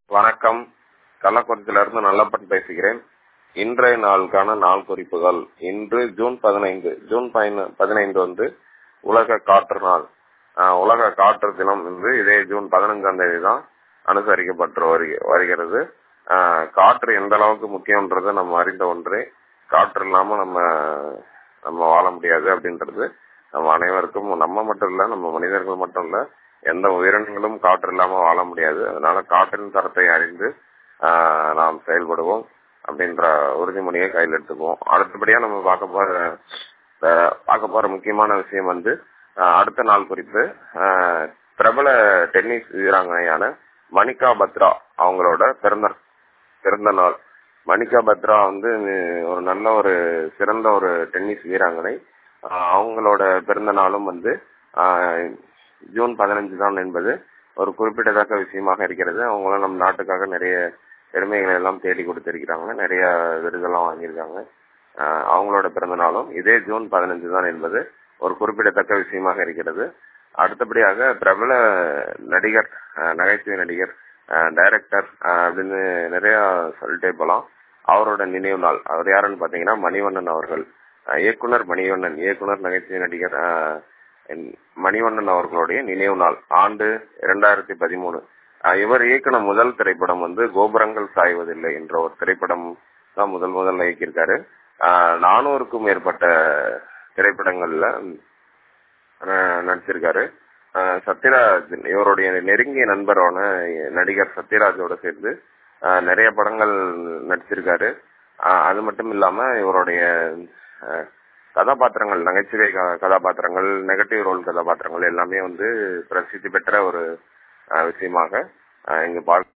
வணக்கம். கள்ளக்குறிச்சியிலிருந்து நல்லப்பன் பேசுகிறேன். இன்றைய நாளுக்கான நாள் குறிப்புகள். இன்று ஜூன் 15. ஜூன் 15 வந்து உலக காற்று நாள். உலக காற்று தினம் வந்து இதே ஜூன் 15ஆம் தேதி தான் அனுசரிக்கப்பட்டு வருகிறது. காற்று எந்த அளவுக்கு முக்கியம்ன்றது நம்ம அறிந்த ஒன்றே. காற்று இல்லாம நம்ம வாழ முடியாது அப்படின்றது நம்ம அனைவருக்கும், நம்ம மட்டும் இல்ல, நம்ம மனிதர்கள் மட்டும் இல்ல, எந்த உயிரினங்களும் காற்று இல்லாம வாழ முடியாது. அதனால காற்றின் தரத்தை அறிந்து நாம் செயல்படுவோம் அப்படின்ற உறுதிமொழியை கையில் எடுத்துக்குவோம். அடுத்தபடியா நம்ம பார்க்க போற முக்கியமான விஷயம் வந்து அடுத்த நாள் குறிப்பு. பிரபல டென்னிஸ் வீராங்கனையான மணிகா பத்ரா அவங்களோட பிறந்த நாள். மணிகா பத்ரா வந்து ஒரு சிறந்த ஒரு டென்னிஸ் வீராங்கனை. அவங்களோட பிறந்த நாளும் வந்து ஜூன் 15 தான் என்பது ஒரு குறிப்பிடத்தக்க விஷயமாக இருக்கிறது. அவங்களும் நம் நாட்டுக்காக நிறைய பெருமைகளை எல்லாம் தேடி கொடுத்திருக்கிறாங்க, நிறைய விருதெல்லாம் வாங்கியிருக்காங்க. அவங்களோட பிறந்த நாளும் இதே ஜூன் 15 தான் என்பது ஒரு குறிப்பிடத்தக்க விஷயமாக இருக்கிறது. அடுத்தபடியாக பிரபல நடிகர், நகைச்சுவை நடிகர், டைரக்டர் அப்படின்னு நிறைய சொல்லிட்டே போலாம். அவரோட நினைவு நாள். அவர் யாருன்னு பாத்தீங்கன்னா மணிவண்ணன் அவர்கள். இயக்குனர் மணிவண்ணன், இயக்குனர் நகைச்சுவை நடிகர் மணிவண்ணன் அவர்களுடைய நினைவு நாள். ஆண்டு 2013. இவர் இயக்கின முதல் திரைப்படம் வந்து கோபுரங்கள் சாய்வதில்லை என்ற ஒரு திரைப்படம் தான் முதல்ல இயக்கியிருக்காரு. 400க்கும் மேற்பட்ட திரைப்படங்கள்ல நடிச்சிருக்காரு. சத்யராஜ் இவருடைய நெருங்கிய நண்பரான நடிகர் சத்யராஜோட சேர்ந்து நிறைய படங்கள் நடிச்சிருக்காரு. அது மட்டும் இல்லாம இவருடைய கதாபாத்திரங்கள், நகைச்சுவை கதாபாத்திரங்கள், நெகட்டிவ் ரோல் கதாபாத்திரங்கள் எல்லாமே வந்து பிரசித்தி பெற்ற ஒரு விஷயமாக இங்கு